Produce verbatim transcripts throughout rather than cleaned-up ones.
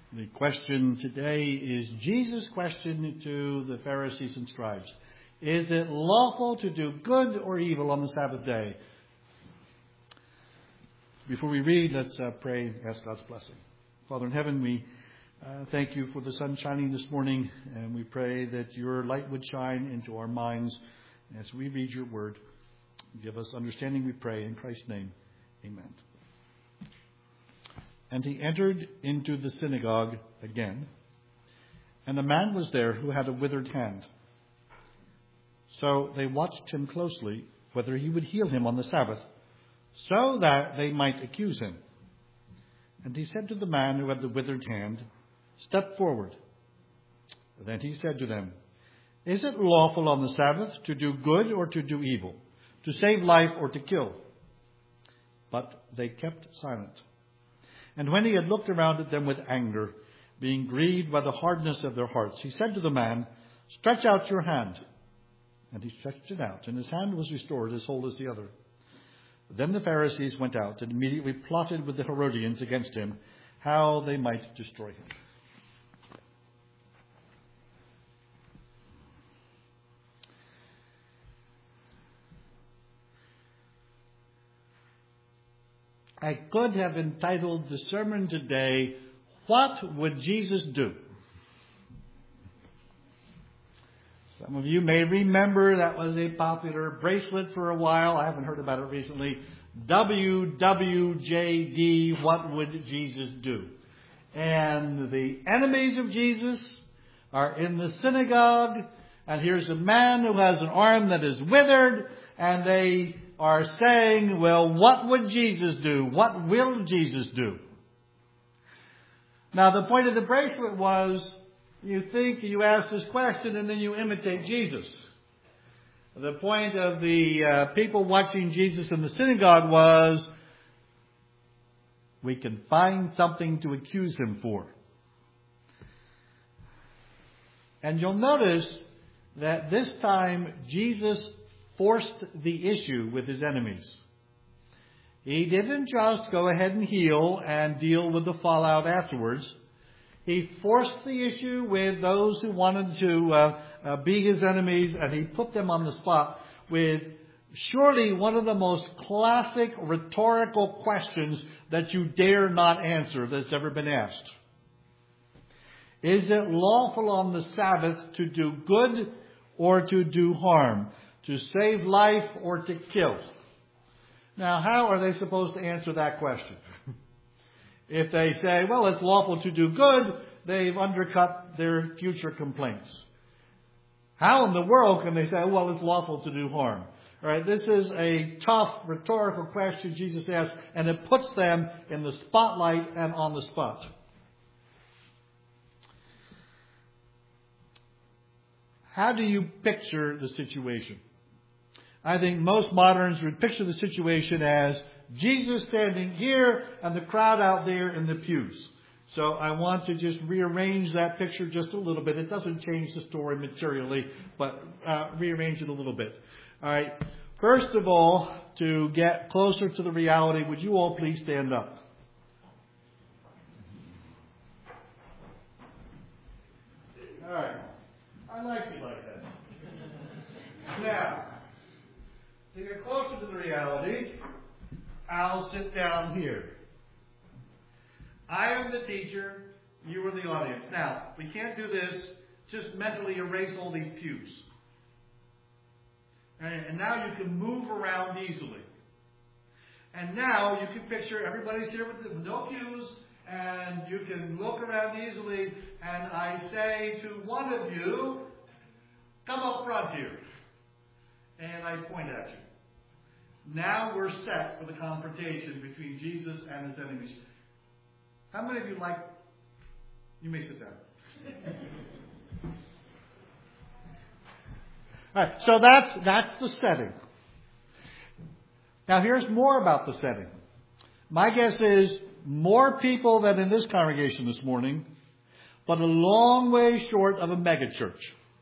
The question today is Jesus' question to the Pharisees and scribes. Is it lawful to do good or evil on the Sabbath day? Before we read, let's uh, pray and ask God's blessing. Father in heaven, we uh, thank you for the sun shining this morning, and we pray that your light would shine into our minds as we read your word. Give us understanding, we pray, in Christ's name. Amen. And he entered into the synagogue again, and a man was there who had a withered hand. So they watched him closely, whether he would heal him on the Sabbath, so that they might accuse him. And he said to the man who had the withered hand, "Step forward." Then he said to them, "Is it lawful on the Sabbath to do good or to do evil, to save life or to kill?" But they kept silent. And when he had looked around at them with anger, being grieved by the hardness of their hearts, he said to the man, "Stretch out your hand." And he stretched it out, and his hand was restored as whole as the other. Then the Pharisees went out and immediately plotted with the Herodians against him, how they might destroy him. I could have entitled the sermon today, "What Would Jesus Do?" Some of you may remember that was a popular bracelet for a while. I haven't heard about it recently. W W J D, what would Jesus do? And the enemies of Jesus are in the synagogue, and here's a man who has an arm that is withered, and they are saying, well, what would Jesus do? What will Jesus do? Now, the point of the bracelet was, you think, you ask this question, and then you imitate Jesus. The point of the uh, people watching Jesus in the synagogue was, we can find something to accuse him for. And you'll notice that this time Jesus forced the issue with his enemies. He didn't just go ahead and heal and deal with the fallout afterwards. He forced the issue with those who wanted to uh, uh, be his enemies, and he put them on the spot with surely one of the most classic rhetorical questions that you dare not answer that's ever been asked. Is it lawful on the Sabbath to do good or to do harm? To save life or to kill? Now, how are they supposed to answer that question? If they say, well, it's lawful to do good, they've undercut their future complaints. How in the world can they say, well, it's lawful to do harm? All right, this is a tough rhetorical question Jesus asks, and it puts them in the spotlight and on the spot. How do you picture the situation? I think most moderns would picture the situation as Jesus standing here and the crowd out there in the pews. So I want to just rearrange that picture just a little bit. It doesn't change the story materially, but uh, rearrange it a little bit. All right. First of all, to get closer to the reality, would you all please stand up? All right. I like you like that. Now, to get closer to the reality, I'll sit down here. I am the teacher, you are the audience. Now, we can't do this, just mentally erase all these pews. And now you can move around easily. And now you can picture everybody's here with no pews, and you can look around easily, and I say to one of you, come up front here. And I point at you. Now we're set for the confrontation between Jesus and his enemies. How many of you like... You may sit down. All right, so that's, that's the setting. Now here's more about the setting. My guess is more people than in this congregation this morning, but a long way short of a megachurch.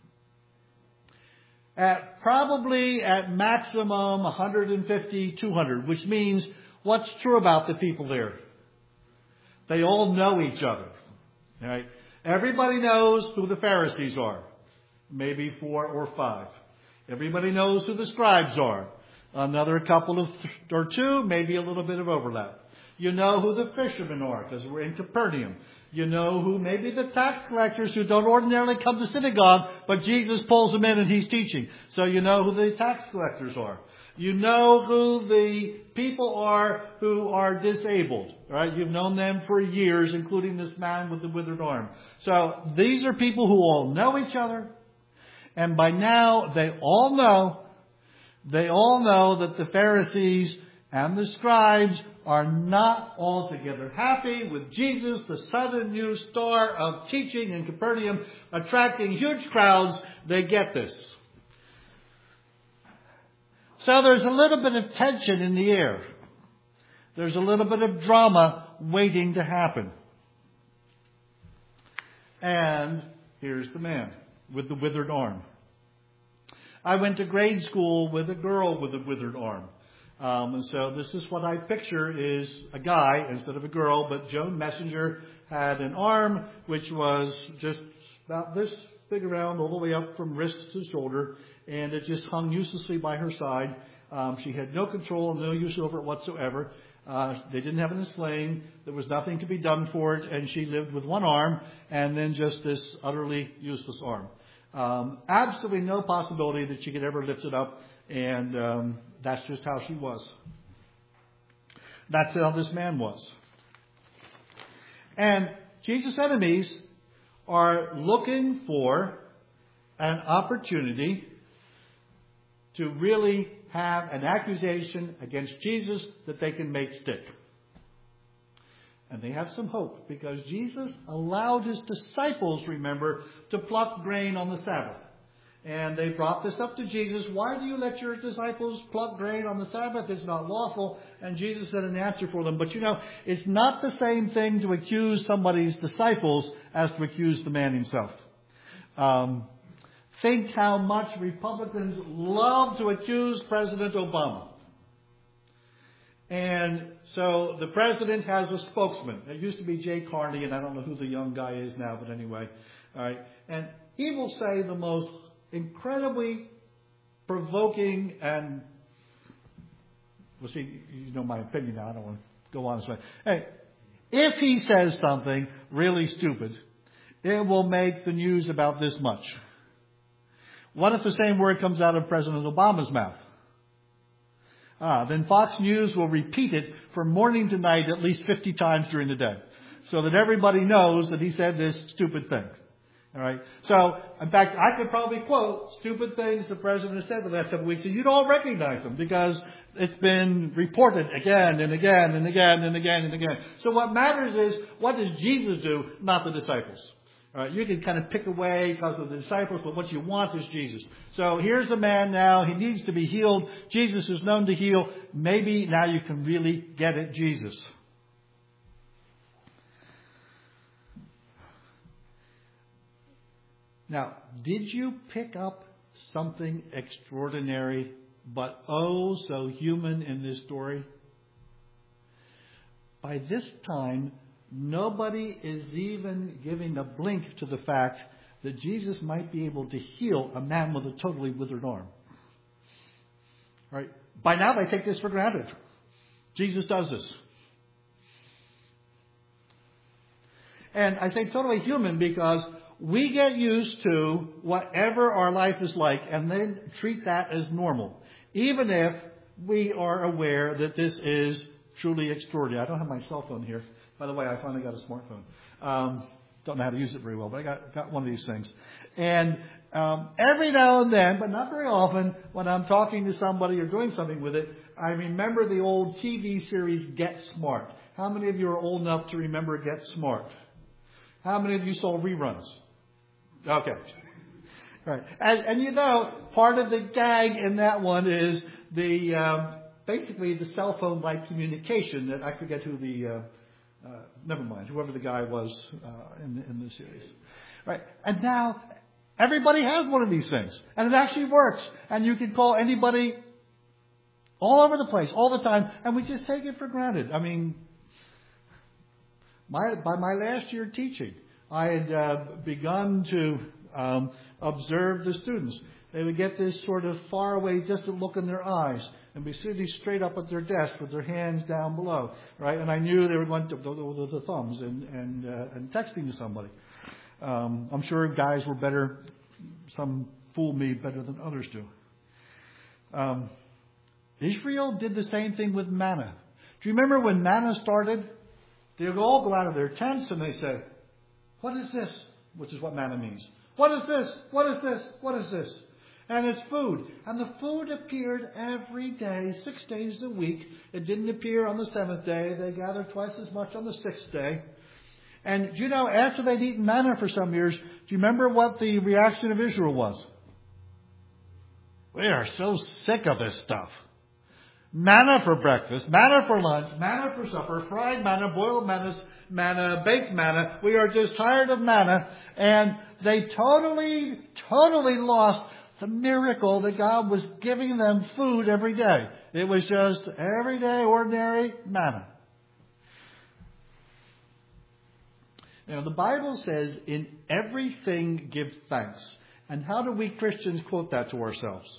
At probably at maximum one hundred fifty, two hundred, which means what's true about the people there? They all know each other. All right? Everybody knows who the Pharisees are. Maybe four or five. Everybody knows who the scribes are. Another couple of th- or two, maybe a little bit of overlap. You know who the fishermen are because we're in Capernaum. You know who maybe the tax collectors who don't ordinarily come to synagogue, but Jesus pulls them in and he's teaching. So you know who the tax collectors are. You know who the people are who are disabled, right? You've known them for years, including this man with the withered arm. So these are people who all know each other. And by now, they all know, they all know that the Pharisees and the scribes are not altogether happy with Jesus, the sudden new star of teaching in Capernaum, attracting huge crowds. They get this. So there's a little bit of tension in the air. There's a little bit of drama waiting to happen. And here's the man with the withered arm. I went to grade school with a girl with a withered arm. Um, and so this is what I picture is a guy instead of a girl. But Joan Messenger had an arm which was just about this big around all the way up from wrist to shoulder. And it just hung uselessly by her side. Um, she had no control, no use over it whatsoever. Uh, they didn't have any sling. There was nothing to be done for it. And she lived with one arm and then just this utterly useless arm. Um, absolutely no possibility that she could ever lift it up. And um, that's just how she was. That's how this man was. And Jesus' enemies are looking for an opportunity to really have an accusation against Jesus that they can make stick. And they have some hope because Jesus allowed his disciples, remember, to pluck grain on the Sabbath. And they brought this up to Jesus. Why do you let your disciples pluck grain on the Sabbath? It's not lawful. And Jesus had an answer for them. But you know, it's not the same thing to accuse somebody's disciples as to accuse the man himself. Um, think how much Republicans love to accuse President Obama. And so the president has a spokesman. It used to be Jay Carney, and I don't know who the young guy is now, but anyway. All right. And he will say the most incredibly provoking and, well, see, you know my opinion now. I don't want to go on this way. Hey, if he says something really stupid, it will make the news about this much. What if the same word comes out of President Obama's mouth? Ah, then Fox News will repeat it from morning to night at least fifty times during the day so that everybody knows that he said this stupid thing. All right. So, in fact, I could probably quote stupid things the president has said the last couple of weeks, and you'd all recognize them because it's been reported again and again and again and again and again. So what matters is, what does Jesus do, not the disciples? All right, you can kind of pick away because of the disciples, but what you want is Jesus. So here's the man now. He needs to be healed. Jesus is known to heal. Maybe now you can really get at Jesus. Now, did you pick up something extraordinary, but oh so human in this story? By this time, nobody is even giving a blink to the fact that Jesus might be able to heal a man with a totally withered arm. Right? By now they take this for granted. Jesus does this. And I say totally human because we get used to whatever our life is like and then treat that as normal. Even if we are aware that this is truly extraordinary. I don't have my cell phone here. By the way, I finally got a smartphone. Um, don't know how to use it very well, but I got, got one of these things. And um, every now and then, but not very often, when I'm talking to somebody or doing something with it, I remember the old T V series Get Smart. How many of you are old enough to remember Get Smart? How many of you saw reruns? Okay. Right. And, and you know, part of the gag in that one is the um, basically the cell phone-like communication that I forget who the... Uh, Uh, never mind, whoever the guy was uh, in, the, in the series. Right. And now everybody has one of these things. And it actually works. And you can call anybody all over the place, all the time. And we just take it for granted. I mean, my, by my last year teaching, I had uh, begun to um, observe the students. They would get this sort of faraway, distant look in their eyes and be sitting straight up at their desk with their hands down below, right? And I knew they were going to the, the thumbs and and, uh, and texting to somebody. Um, I'm sure guys were better. Some fool me better than others do. Um, Israel did the same thing with manna. Do you remember when manna started? They would all go out of their tents and they say, "What is this?" Which is what manna means. "What is this? What is this? What is this?" And it's food. And the food appeared every day, six days a week. It didn't appear on the seventh day. They gathered twice as much on the sixth day. And you know, after they'd eaten manna for some years, do you remember what the reaction of Israel was? We are so sick of this stuff. Manna for breakfast, manna for lunch, manna for supper, fried manna, boiled manna, manna, baked manna. We are just tired of manna. And they totally, totally lost the miracle that God was giving them food every day. It was just everyday, ordinary manna. Now, the Bible says, in everything give thanks. And how do we Christians quote that to ourselves?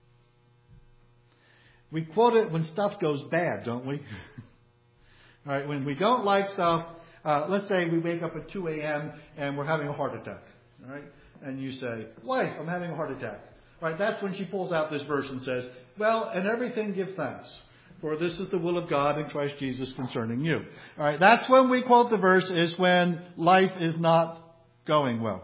We quote it when stuff goes bad, don't we? All right, when we don't like stuff, uh, let's say we wake up at two a.m. and we're having a heart attack. All right? And you say, "Wife, I'm having a heart attack." All right, that's when she pulls out this verse and says, "Well, in everything give thanks, for this is the will of God in Christ Jesus concerning you." All right, that's when we quote the verse, is when life is not going well.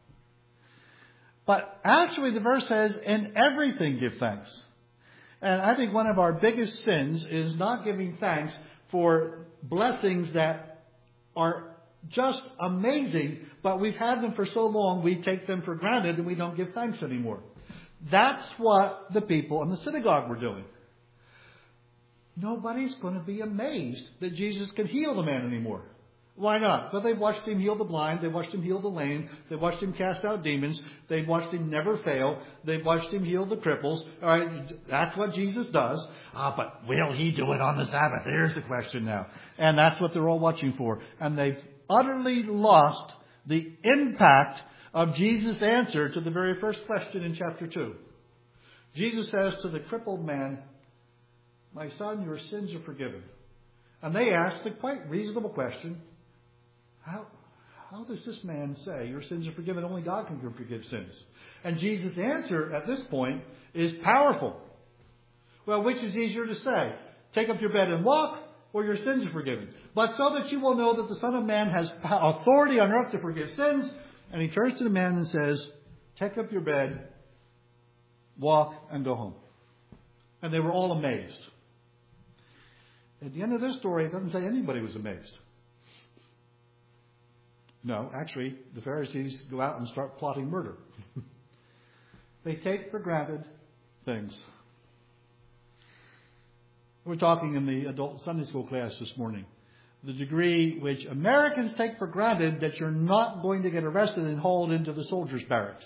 But actually the verse says, "In everything give thanks." And I think one of our biggest sins is not giving thanks for blessings that are just amazing, but we've had them for so long we take them for granted and we don't give thanks anymore. That's what the people in the synagogue were doing. Nobody's going to be amazed that Jesus can heal the man anymore. Why not? Well, they've watched him heal the blind. They've watched him heal the lame. They've watched him cast out demons. They've watched him never fail. They've watched him heal the cripples. All right, that's what Jesus does. Ah, but will he do it on the Sabbath? There's the question now. And that's what they're all watching for. And they've utterly lost the impact of Jesus' answer to the very first question in chapter two. Jesus says to the crippled man, "My son, your sins are forgiven." And they ask the quite reasonable question, How, how does this man say your sins are forgiven? Only God can forgive sins. And Jesus' answer at this point is powerful. Well, which is easier to say? Take up your bed and walk, or your sins are forgiven. But so that you will know that the Son of Man has authority on earth to forgive sins. And he turns to the man and says, "Take up your bed, walk, and go home." And they were all amazed. At the end of this story, it doesn't say anybody was amazed. No, actually, the Pharisees go out and start plotting murder. They take for granted things. We're talking in the adult Sunday school class this morning. The degree which Americans take for granted that you're not going to get arrested and hauled into the soldiers' barracks.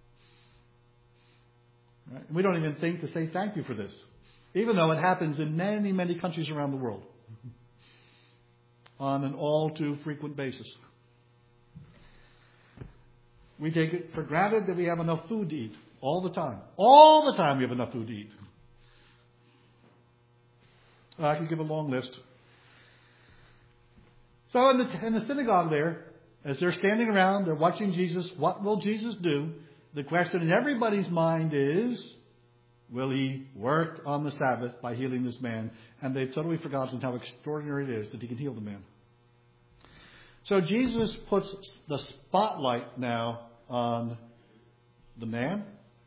Right? We don't even think to say thank you for this, even though it happens in many, many countries around the world on an all too frequent basis. We take it for granted that we have enough food to eat all the time. All the time we have enough food to eat. I could give a long list. So in the, in the synagogue there, as they're standing around, they're watching Jesus. What will Jesus do? The question in everybody's mind is, will he work on the Sabbath by healing this man? And they've totally forgotten how extraordinary it is that he can heal the man. So Jesus puts the spotlight now on the man.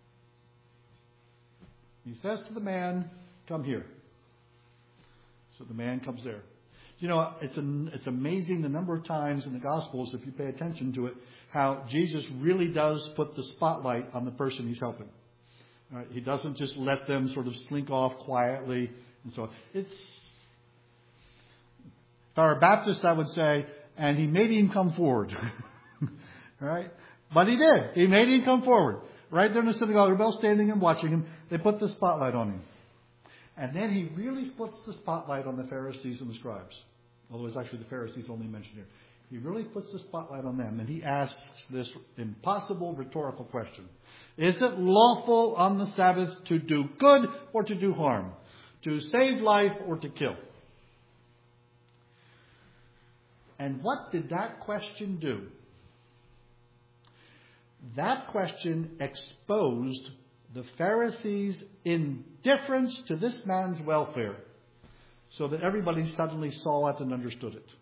He says to the man, "Come here." So the man comes there. You know, it's an, it's amazing the number of times in the Gospels, if you pay attention to it, how Jesus really does put the spotlight on the person he's helping. All right, he doesn't just let them sort of slink off quietly and so on. It's, if I were a Baptist, I would say, and he made him come forward. Right? But he did. He made him come forward. Right there in the synagogue, they're both standing and watching him. They put the spotlight on him. And then he really puts the spotlight on the Pharisees and the scribes. Although it's actually the Pharisees only mentioned here. He really puts the spotlight on them, and he asks this impossible rhetorical question. Is it lawful on the Sabbath to do good or to do harm? To save life or to kill? And what did that question do? That question exposed the Pharisees' indifference to this man's welfare, so that everybody suddenly saw it and understood it.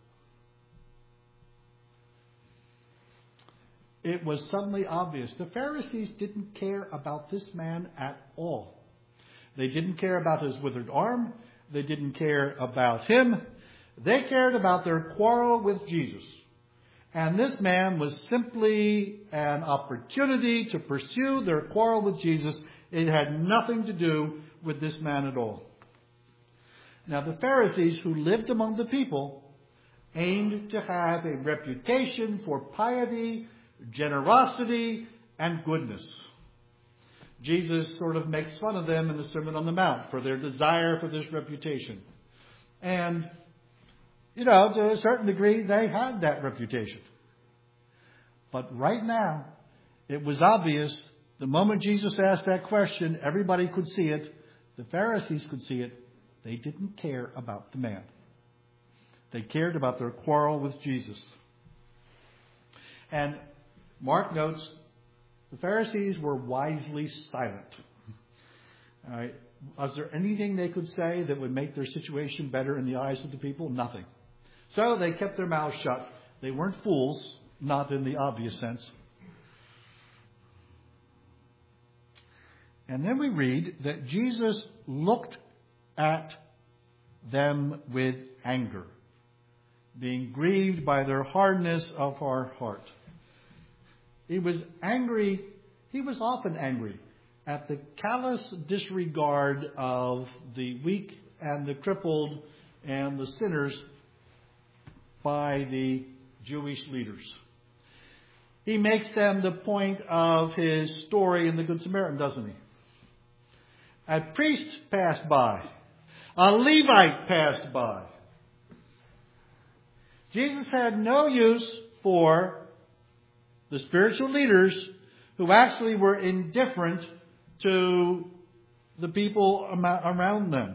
It was suddenly obvious. The Pharisees didn't care about this man at all. They didn't care about his withered arm. They didn't care about him. They cared about their quarrel with Jesus. And this man was simply an opportunity to pursue their quarrel with Jesus. It had nothing to do with this man at all. Now, the Pharisees who lived among the people aimed to have a reputation for piety, generosity, and goodness. Jesus sort of makes fun of them in the Sermon on the Mount for their desire for this reputation. And, you know, to a certain degree, they had that reputation. But right now, it was obvious, the moment Jesus asked that question, everybody could see it. The Pharisees could see it. They didn't care about the man. They cared about their quarrel with Jesus. And Mark notes, the Pharisees were wisely silent. All right. Was there anything they could say that would make their situation better in the eyes of the people? Nothing. So they kept their mouths shut. They weren't fools, not in the obvious sense. And then we read that Jesus looked at them with anger, being grieved by their hardness of our heart. He was angry. He was often angry at the callous disregard of the weak and the crippled and the sinners by the Jewish leaders. He makes them the point of his story in the Good Samaritan, doesn't he? A priest passed by. A Levite passed by. Jesus had no use for the spiritual leaders who actually were indifferent to the people around them.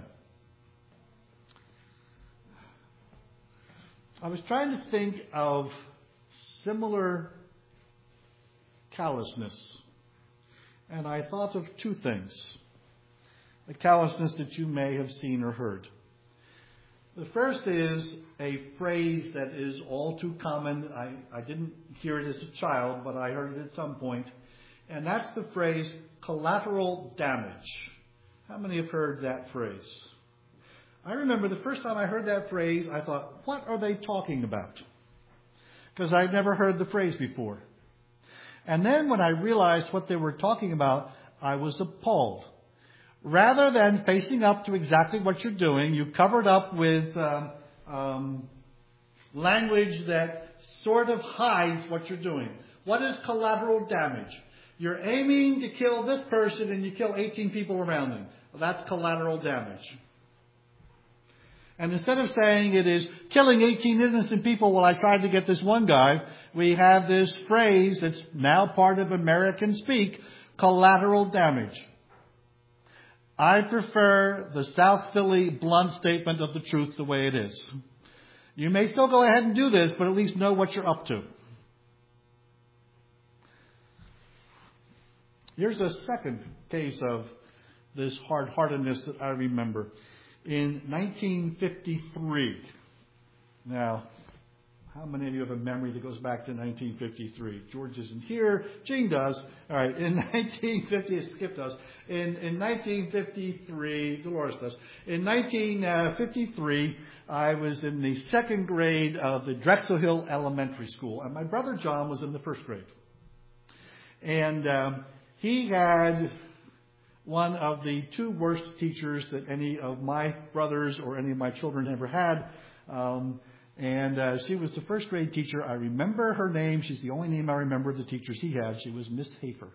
I was trying to think of similar callousness, and I thought of two things. The callousness that you may have seen or heard. The first is a phrase that is all too common. I, I didn't hear it as a child, but I heard it at some point. And that's the phrase collateral damage. How many have heard that phrase? I remember the first time I heard that phrase, I thought, what are they talking about? Because I'd never heard the phrase before. And then when I realized what they were talking about, I was appalled. Rather than facing up to exactly what you're doing, you covered up with um, um, language that sort of hides what you're doing. What is collateral damage? You're aiming to kill this person and you kill eighteen people around them. Well, that's collateral damage. And instead of saying it is killing eighteen innocent people, well, I tried to get this one guy, we have this phrase that's now part of American speak, collateral damage. I prefer the South Philly blunt statement of the truth the way it is. You may still go ahead and do this, but at least know what you're up to. Here's a second case of this hard-heartedness that I remember. In nineteen fifty-three, now, how many of you have a memory that goes back to nineteen fifty-three? George isn't here. Gene does. All right. In nineteen fifty, Skip does. In, in nineteen fifty-three, Dolores does. In nineteen fifty-three, I was in the second grade of the Drexel Hill Elementary School, and my brother John was in the first grade. And um, he had one of the two worst teachers that any of my brothers or any of my children ever had. Um, And uh, she was the first grade teacher. I remember her name. She's the only name I remember of the teachers he had. She was Miss Hafer.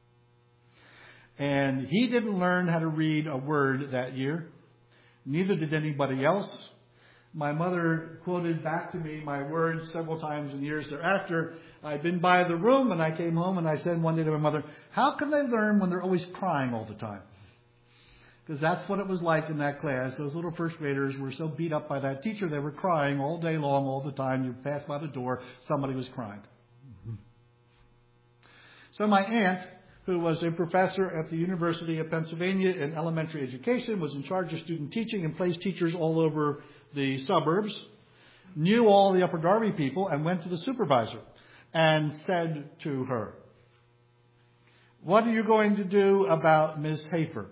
And he didn't learn how to read a word that year. Neither did anybody else. My mother quoted back to me my words several times in years thereafter. I'd been by the room and I came home and I said one day to my mother, how can they learn when they're always crying all the time? Because that's what it was like in that class. Those little first graders were so beat up by that teacher, they were crying all day long, all the time. You passed by the door, somebody was crying. Mm-hmm. So my aunt, who was a professor at the University of Pennsylvania in elementary education, was in charge of student teaching and placed teachers all over the suburbs, knew all the Upper Darby people, and went to the supervisor and said to her, what are you going to do about Miss Hafer?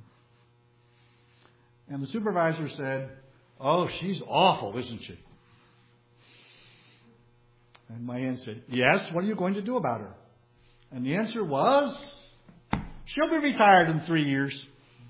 And the supervisor said, oh, she's awful, isn't she? And my aunt said, yes, what are you going to do about her? And the answer was, she'll be retired in three years.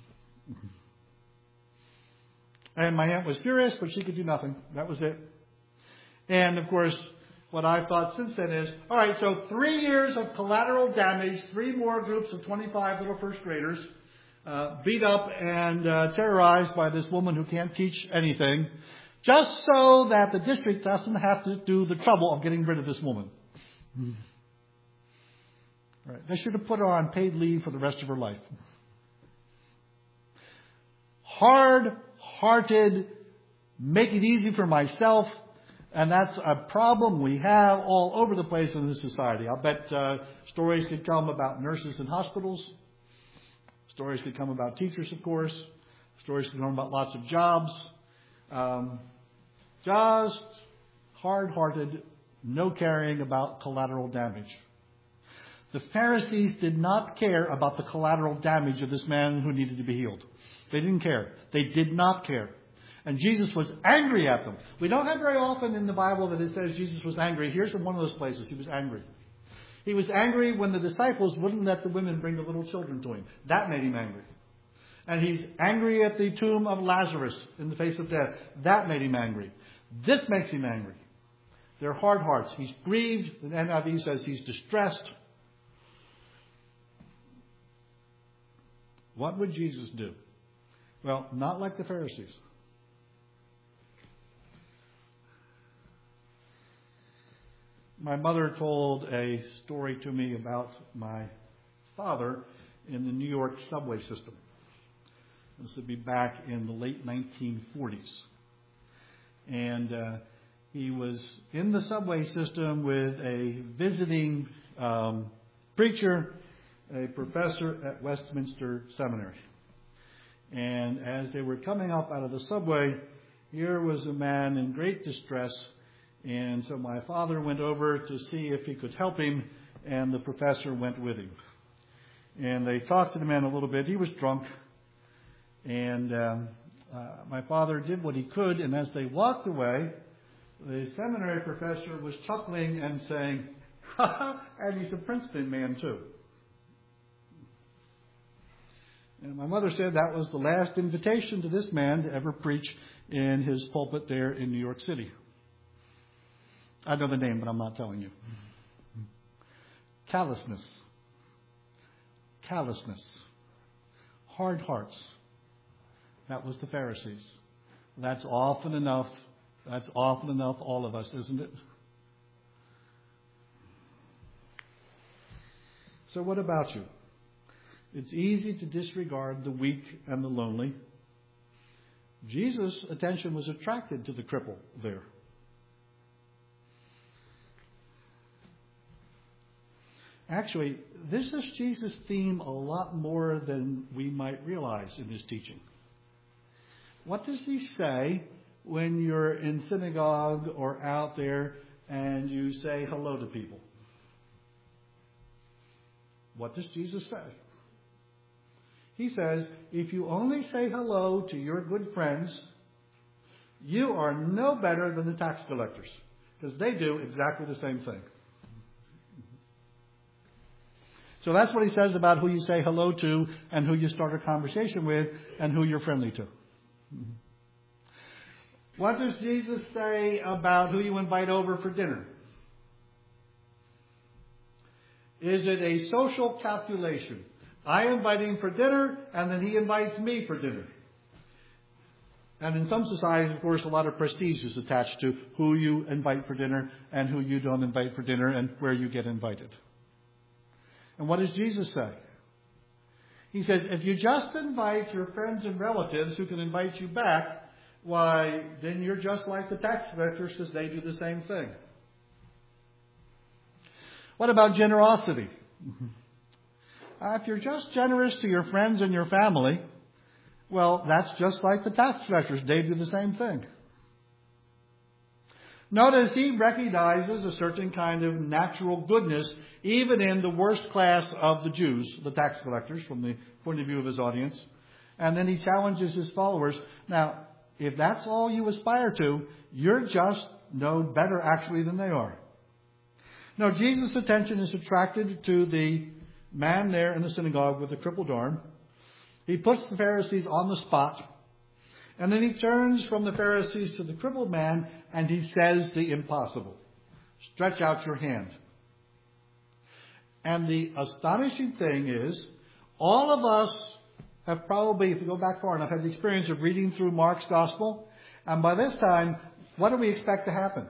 And my aunt was furious, but she could do nothing. That was it. And, of course, what I've thought since then is, all right, so three years of collateral damage, three more groups of twenty-five little first graders, uh, beat up and uh, terrorized by this woman who can't teach anything, just so that the district doesn't have to do the trouble of getting rid of this woman. Right. They should have put her on paid leave for the rest of her life. Hard-hearted, make it easy for myself, and that's a problem we have all over the place in this society. I'll bet uh, stories could come about nurses in hospitals. Stories could come about teachers, of course. Stories could come about lots of jobs. Um, just hard-hearted, no caring about collateral damage. The Pharisees did not care about the collateral damage of this man who needed to be healed. They didn't care. They did not care. And Jesus was angry at them. We don't have very often in the Bible that it says Jesus was angry. Here's one of those places. He was angry. He was angry when the disciples wouldn't let the women bring the little children to him. That made him angry. And he's angry at the tomb of Lazarus in the face of death. That made him angry. This makes him angry. They're hard hearts. He's grieved. The N I V says he's distressed. What would Jesus do? Well, not like the Pharisees. My mother told a story to me about my father in the New York subway system. This would be back in the late nineteen forties. And uh, he was in the subway system with a visiting um, preacher, a professor at Westminster Seminary. And as they were coming up out of the subway, here was a man in great distress. And so my father went over to see if he could help him, and the professor went with him. And they talked to the man a little bit. He was drunk. And um, uh, my father did what he could, and as they walked away, the seminary professor was chuckling and saying, ha ha, and he's a Princeton man too. And my mother said that was the last invitation to this man to ever preach in his pulpit there in New York City. I know the name, but I'm not telling you. Callousness. Callousness. Hard hearts. That was the Pharisees. That's often enough. That's often enough all of us, isn't it? So what about you? It's easy to disregard the weak and the lonely. Jesus' attention was attracted to the cripple there. Actually, this is Jesus' theme a lot more than we might realize in his teaching. What does he say when you're in synagogue or out there and you say hello to people? What does Jesus say? He says, if you only say hello to your good friends, you are no better than the tax collectors, because they do exactly the same thing. So that's what he says about who you say hello to and who you start a conversation with and who you're friendly to. What does Jesus say about who you invite over for dinner? Is it a social calculation? I invite him for dinner, and then he invites me for dinner. And in some societies, of course, a lot of prestige is attached to who you invite for dinner and who you don't invite for dinner and where you get invited. And what does Jesus say? He says, if you just invite your friends and relatives who can invite you back, why, then you're just like the tax collectors because they do the same thing. What about generosity? Uh, if you're just generous to your friends and your family, well, that's just like the tax collectors. They do the same thing. Notice he recognizes a certain kind of natural goodness even in the worst class of the Jews, the tax collectors, from the point of view of his audience. And then he challenges his followers. Now, if that's all you aspire to, you're just no better actually than they are. Now, Jesus' attention is attracted to the man there in the synagogue with the crippled arm. He puts the Pharisees on the spot. And then he turns from the Pharisees to the crippled man and he says the impossible. Stretch out your hand. And the astonishing thing is, all of us have probably, if you go back far enough, had the experience of reading through Mark's Gospel. And by this time, what do we expect to happen?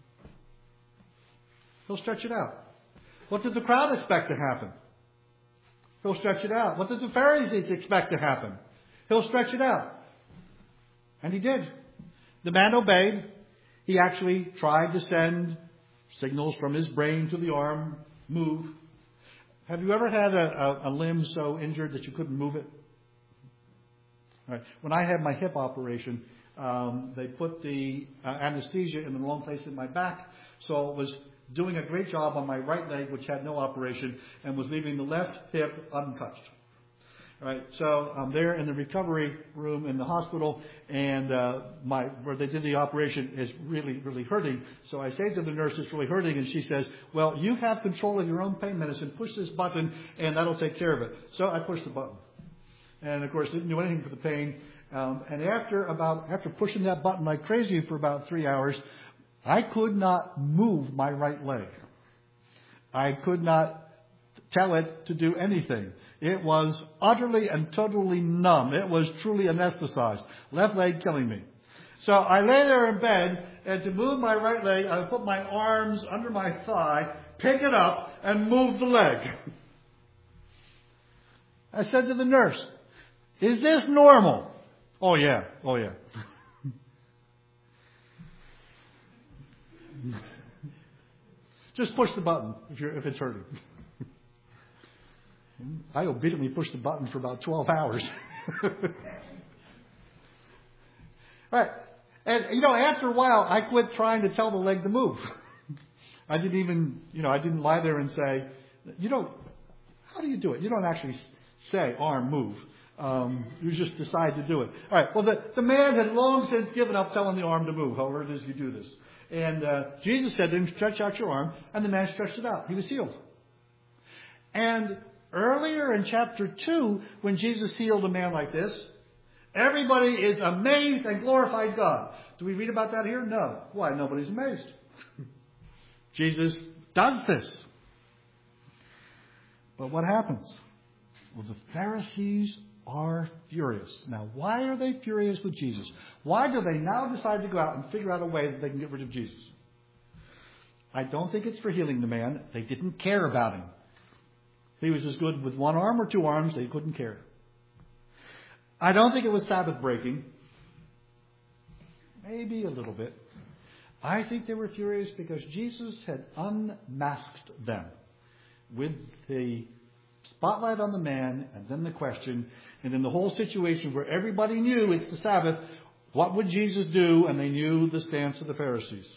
He'll stretch it out. What did the crowd expect to happen? He'll stretch it out. What did the Pharisees expect to happen? He'll stretch it out. And he did. The man obeyed. He actually tried to send signals from his brain to the arm, move. Have you ever had a, a, a limb so injured that you couldn't move it? All right. When I had my hip operation, um, they put the uh, anesthesia in the wrong place in my back, so it was doing a great job on my right leg, which had no operation, and was leaving the left hip untouched. All right, so I'm there in the recovery room in the hospital, and uh, my where they did the operation is really, really hurting. So I say to the nurse, it's really hurting, and she says, well, you have control of your own pain medicine. Push this button, and that'll take care of it. So I pushed the button. And, of course, didn't do anything for the pain. Um, and after about after pushing that button like crazy for about three hours, I could not move my right leg. I could not tell it to do anything. It was utterly and totally numb. It was truly anesthetized. Left leg killing me. So I lay there in bed, and to move my right leg, I would put my arms under my thigh, pick it up, and move the leg. I said to the nurse, is this normal? Oh, yeah. Oh, yeah. Just push the button if, you're, if it's hurting. I obediently pushed the button for about twelve hours. Right. And, you know, after a while, I quit trying to tell the leg to move. I didn't even, you know, I didn't lie there and say, you don't, how do you do it? You don't actually say, arm, move. Um, you just decide to do it. All right. Well, the, the man had long since given up telling the arm to move, however it is you do this. And uh, Jesus said to him, stretch out your arm. And the man stretched it out. He was healed. And earlier in chapter two, when Jesus healed a man like this, everybody is amazed and glorified God. Do we read about that here? No. Why? Nobody's amazed. Jesus does this. But what happens? Well, the Pharisees are furious. Now, why are they furious with Jesus? Why do they now decide to go out and figure out a way that they can get rid of Jesus? I don't think it's for healing the man. They didn't care about him. He was as good with one arm or two arms. They couldn't care. I don't think it was Sabbath breaking. Maybe a little bit. I think they were furious because Jesus had unmasked them with the spotlight on the man, and then the question, and then the whole situation where everybody knew it's the Sabbath. What would Jesus do? And they knew the stance of the Pharisees.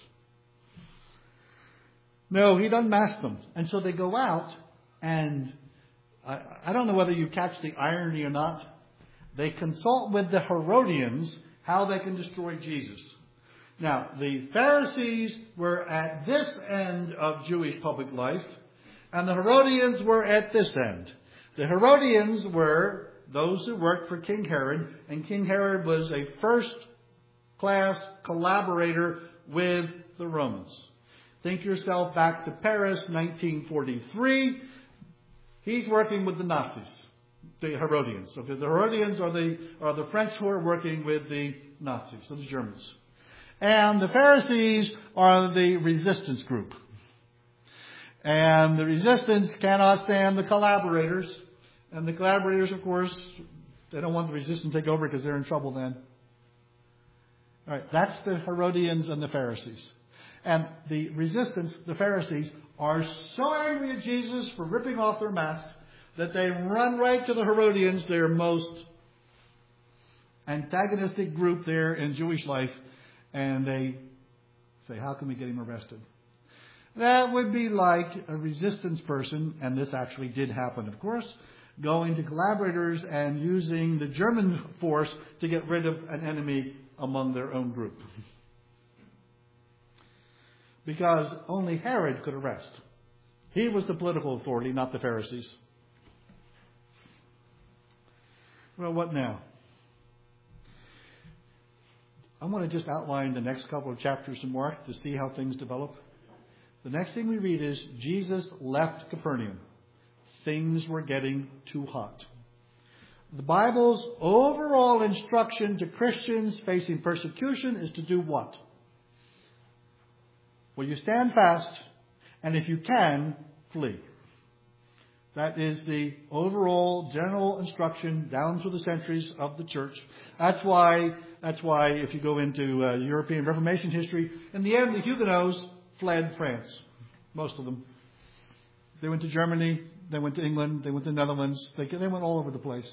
No, he'd unmasked them. And so they go out, and I, I don't know whether you catch the irony or not. They consult with the Herodians how they can destroy Jesus. Now, the Pharisees were at this end of Jewish public life, and the Herodians were at this end. The Herodians were those who worked for King Herod, and King Herod was a first-class collaborator with the Romans. Think yourself back to Paris, nineteen forty-three. He's working with the Nazis, the Herodians. So the Herodians are the are the French who are working with the Nazis, so the Germans. And the Pharisees are the resistance group. And the resistance cannot stand the collaborators. And the collaborators, of course, they don't want the resistance to take over because they're in trouble then. All right, that's the Herodians and the Pharisees. And the resistance, the Pharisees, are so angry at Jesus for ripping off their mask that they run right to the Herodians, their most antagonistic group there in Jewish life, and they say, how can we get him arrested? That would be like a resistance person, and this actually did happen, of course, going to collaborators and using the German force to get rid of an enemy among their own group. Because only Herod could arrest. He was the political authority, not the Pharisees. Well, what now? I want to just outline the next couple of chapters in Mark to see how things develop. The next thing we read is Jesus left Capernaum. Things were getting too hot. The Bible's overall instruction to Christians facing persecution is to do what? Well, you stand fast, and if you can, flee. That is the overall general instruction down through the centuries of the church. That's why, that's why if you go into uh, European Reformation history, in the end the Huguenots fled France. Most of them. They went to Germany, they went to England, they went to the Netherlands, they, they went all over the place.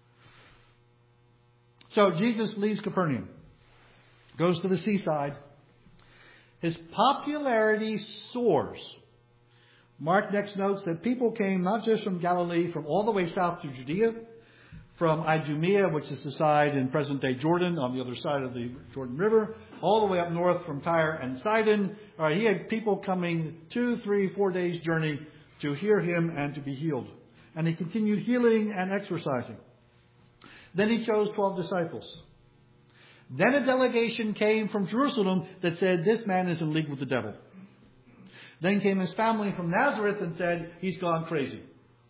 So Jesus leaves Capernaum, goes to the seaside. His popularity soars. Mark next notes that people came not just from Galilee, from all the way south to Judea, from Idumea, which is the side in present-day Jordan, on the other side of the Jordan River, all the way up north from Tyre and Sidon. All right, he had people coming two, three, four days' journey to hear him and to be healed. And he continued healing and exorcising. Then he chose twelve disciples. Then a delegation came from Jerusalem that said, this man is in league with the devil. Then came his family from Nazareth and said, he's gone crazy.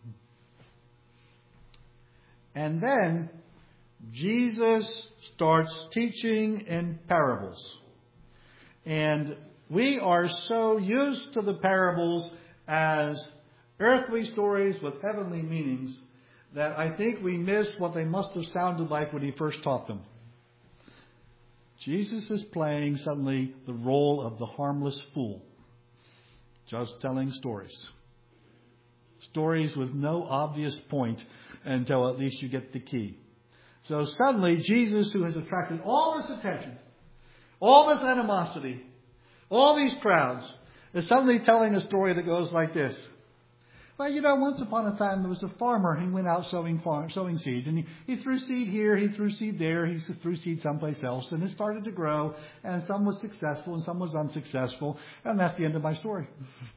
And then Jesus starts teaching in parables. And we are so used to the parables as earthly stories with heavenly meanings that I think we miss what they must have sounded like when he first taught them. Jesus is playing suddenly the role of the harmless fool, just telling stories. Stories with no obvious point until at least you get the key. So suddenly Jesus, who has attracted all this attention, all this animosity, all these crowds, is suddenly telling a story that goes like this. Well, you know, once upon a time there was a farmer. He went out sowing farm, sowing seed. And he, he threw seed here, he threw seed there, he threw seed someplace else. And it started to grow. And some was successful and some was unsuccessful. And that's the end of my story.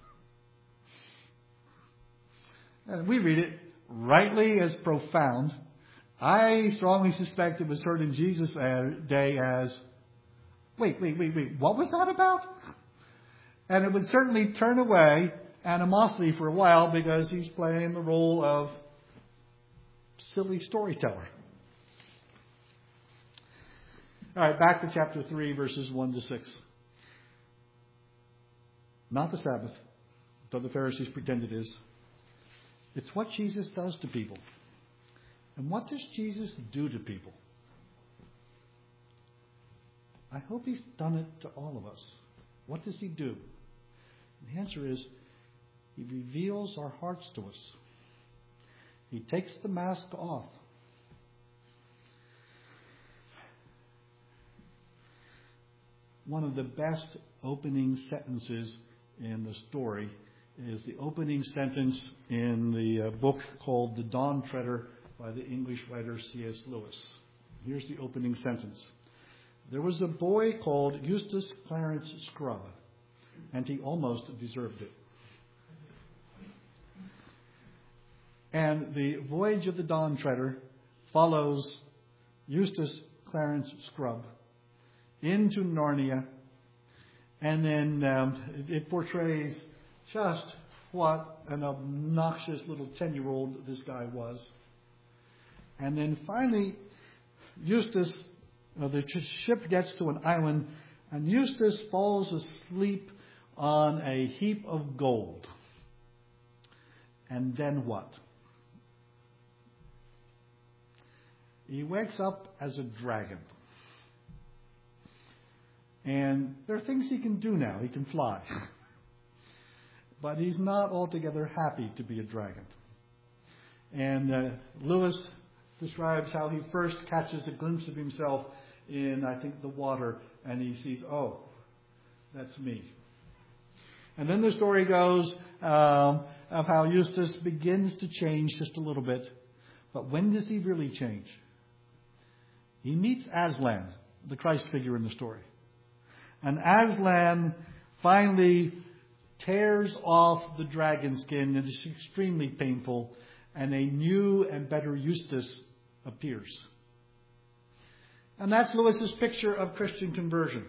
And we read it rightly as profound. I strongly suspect it was heard in Jesus' day as, wait, wait, wait, wait, what was that about? And it would certainly turn away animosity for a while because he's playing the role of silly storyteller. All right, back to chapter three, verses one to six. Not the Sabbath, though the Pharisees pretend it is. It's what Jesus does to people. And what does Jesus do to people? I hope he's done it to all of us. What does he do? The answer is, he reveals our hearts to us. He takes the mask off. One of the best opening sentences in the story is the opening sentence in the uh, book called The Dawn Treader by the English writer C S Lewis. Here's the opening sentence. There was a boy called Eustace Clarence Scrubb, and he almost deserved it. And the voyage of the Dawn Treader follows Eustace Clarence Scrubb into Narnia, and then um, it, it portrays just what an obnoxious little ten-year-old this guy was. And then finally, Eustace Uh, the ship gets to an island, and Eustace falls asleep on a heap of gold. And then what? He wakes up as a dragon. And there are things he can do now. He can fly. But he's not altogether happy to be a dragon. And uh, Lewis describes how he first catches a glimpse of himself in, I think, the water, and he sees, oh, that's me. And then the story goes um, of how Eustace begins to change just a little bit. But when does he really change? He meets Aslan, the Christ figure in the story. And Aslan finally tears off the dragon skin, and it's extremely painful, and a new and better Eustace appears. And that's Lewis's picture of Christian conversion.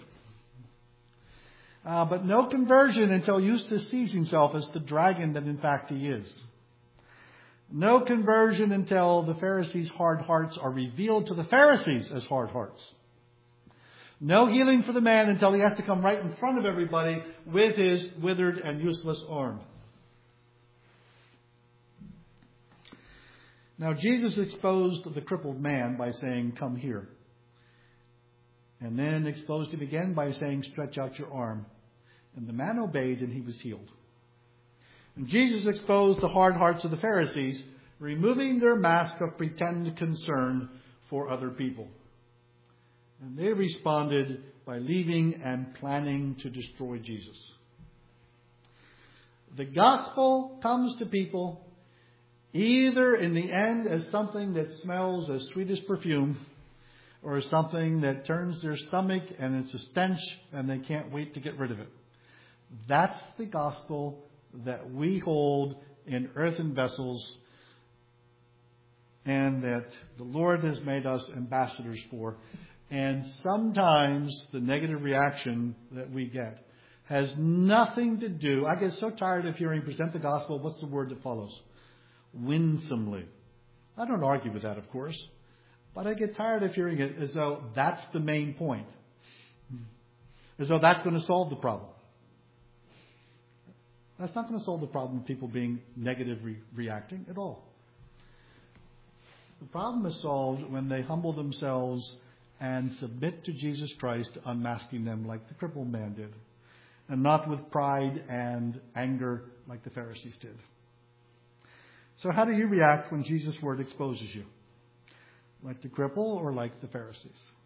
Uh, but no conversion until Eustace sees himself as the dragon that in fact he is. No conversion until the Pharisees' hard hearts are revealed to the Pharisees as hard hearts. No healing for the man until he has to come right in front of everybody with his withered and useless arm. Now, Jesus exposed the crippled man by saying, "Come here." And then exposed him again by saying, "Stretch out your arm." And the man obeyed, and he was healed. And Jesus exposed the hard hearts of the Pharisees, removing their mask of pretend concern for other people. And they responded by leaving and planning to destroy Jesus. The gospel comes to people either in the end as something that smells as sweet as perfume, or as something that turns their stomach and it's a stench and they can't wait to get rid of it. That's the gospel that we hold in earthen vessels and that the Lord has made us ambassadors for. And sometimes the negative reaction that we get has nothing to do. I get so tired of hearing present the gospel. What's the word that follows? Winsomely. I don't argue with that, of course. But I get tired of hearing it as though that's the main point. As though that's going to solve the problem. That's not going to solve the problem of people being negative re- reacting at all. The problem is solved when they humble themselves and submit to Jesus Christ, unmasking them like the crippled man did. And not with pride and anger like the Pharisees did. So how do you react when Jesus' word exposes you? Like the cripple or like the Pharisees?